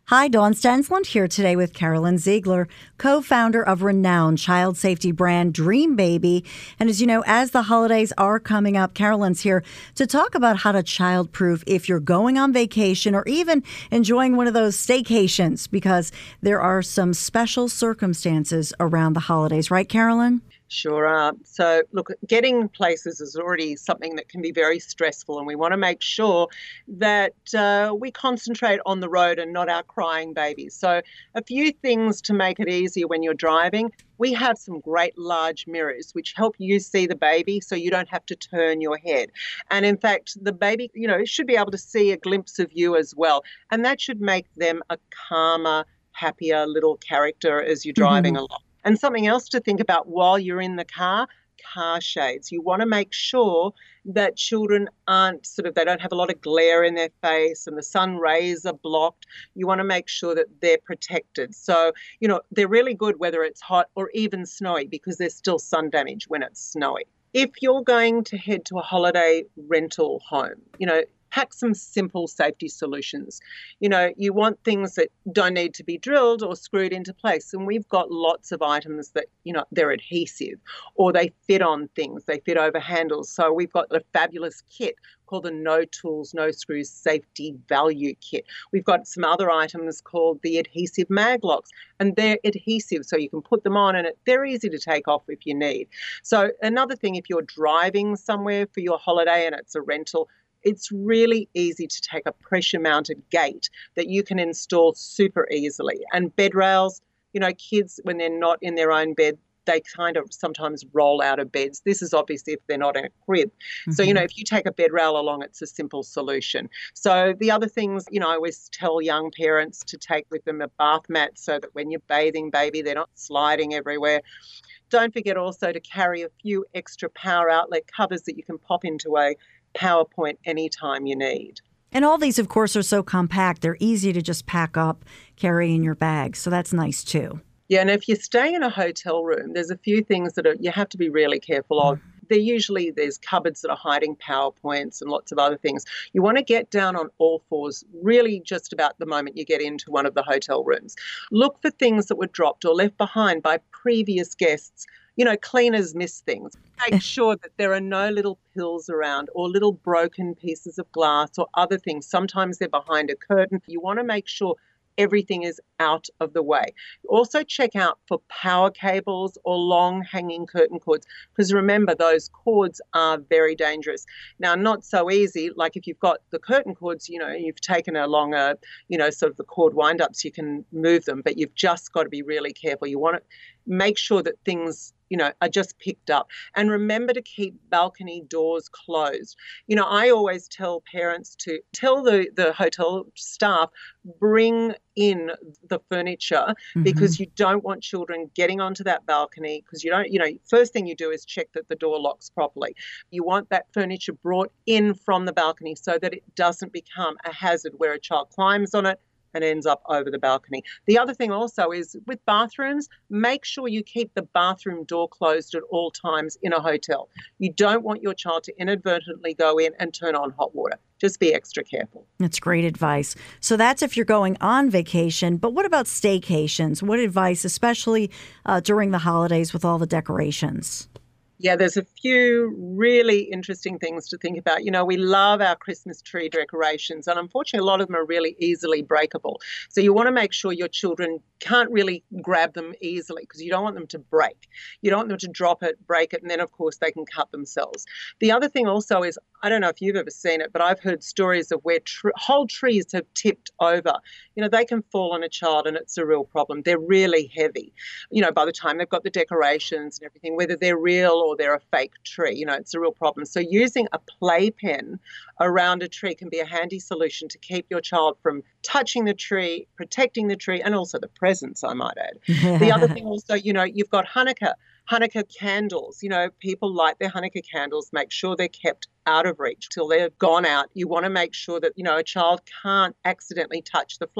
Hi, Dawn Stensland here today with Carolyn Ziegler, co-founder of renowned child safety brand Dream Baby. And as you know, as the holidays are coming up, Carolyn's here to talk about how to child-proof if you're going on vacation or even enjoying one of those staycations, because there are some special circumstances around the holidays. Right, Carolyn? Sure are. So, look, getting places is already something that can be very stressful, and we want to make sure that we concentrate on the road and not our crying babies. So, a few things to make it easier when you're driving. We have some great large mirrors which help you see the baby so you don't have to turn your head. And in fact, the baby, should be able to see a glimpse of you as well. And that should make them a calmer, happier little character as you're driving along. And something else to think about while you're in the car shades. You want to make sure that children they don't have a lot of glare in their face and the sun rays are blocked. You want to make sure that they're protected. So, they're really good whether it's hot or even snowy, because there's still sun damage when it's snowy. If you're going to head to a holiday rental home, pack some simple safety solutions. You want things that don't need to be drilled or screwed into place. And we've got lots of items that, they're adhesive or they fit on things, they fit over handles. So we've got a fabulous kit called the No Tools, No Screws Safety Value Kit. We've got some other items called the adhesive mag locks, and they're adhesive, so you can put them on and they're easy to take off if you need. So another thing, if you're driving somewhere for your holiday and it's a rental, it's really easy to take a pressure-mounted gate that you can install super easily. And bed rails, kids, when they're not in their own bed, they kind of sometimes roll out of beds. This is obviously if they're not in a crib. Mm-hmm. So, if you take a bed rail along, it's a simple solution. So the other things, I always tell young parents to take with them a bath mat so that when you're bathing baby, they're not sliding everywhere. Don't forget also to carry a few extra power outlet covers that you can pop into a PowerPoint anytime you need. And all these, of course, are so compact. They're easy to just pack up, carry in your bag. So that's nice, too. Yeah, and if you stay in a hotel room, there's a few things that you have to be really careful of. There's cupboards that are hiding PowerPoints and lots of other things. You want to get down on all fours really just about the moment you get into one of the hotel rooms. Look for things that were dropped or left behind by previous guests. Cleaners miss things. Make sure that there are no little pills around or little broken pieces of glass or other things. Sometimes they're behind a curtain. You want to make sure everything is out of the way. Also check out for power cables or long hanging curtain cords, because remember, those cords are very dangerous. Now, not so easy, like if you've got the curtain cords, you've taken along sort of the cord wind-ups, you can move them, but you've just got to be really careful. You want to make sure that things are just picked up. And remember to keep balcony doors closed. I always tell parents to tell the hotel staff, bring in the furniture, because you don't want children getting onto that balcony, because first thing you do is check that the door locks properly. You want that furniture brought in from the balcony so that it doesn't become a hazard where a child climbs on it and ends up over the balcony. The other thing also is with bathrooms, make sure you keep the bathroom door closed at all times in a hotel. You don't want your child to inadvertently go in and turn on hot water. Just be extra careful. That's great advice. So that's if you're going on vacation. But what about staycations? What advice, especially during the holidays with all the decorations? Yeah, there's a few really interesting things to think about. We love our Christmas tree decorations, and unfortunately, a lot of them are really easily breakable. So you want to make sure your children can't really grab them easily, because you don't want them to break. You don't want them to drop it, break it, and then, of course, they can cut themselves. The other thing also is, I don't know if you've ever seen it, but I've heard stories of where whole trees have tipped over. They can fall on a child, and it's a real problem. They're really heavy. By the time they've got the decorations and everything, whether they're real or they're a fake tree, it's a real problem. So using a playpen around a tree can be a handy solution to keep your child from touching the tree, protecting the tree, and also the presents, I might add. The other thing also, you've got Hanukkah candles. People light their Hanukkah candles, make sure they're kept out of reach till they're gone out. You want to make sure that, a child can't accidentally touch the flame.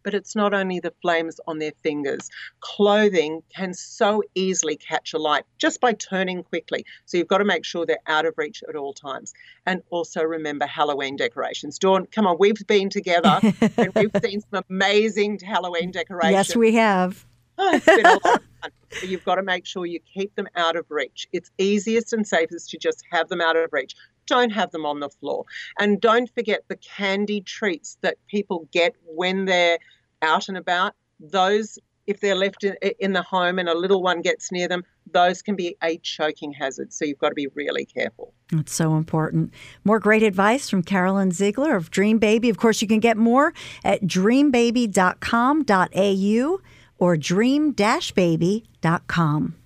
But it's not only the flames on their fingers. Clothing can so easily catch alight just by turning quickly. So you've got to make sure they're out of reach at all times. And also remember Halloween decorations. Dawn, come on, we've been together and we've seen some amazing Halloween decorations. Yes, we have. It's been a lot of fun. But you've got to make sure you keep them out of reach. It's easiest and safest to just have them out of reach. Don't have them on the floor. And don't forget the candy treats that people get when they're out and about. Those, if they're left in the home and a little one gets near them, those can be a choking hazard. So you've got to be really careful. That's so important. More great advice from Carolyn Ziegler of Dream Baby. Of course, you can get more at dreambaby.com.au or dream-baby.com.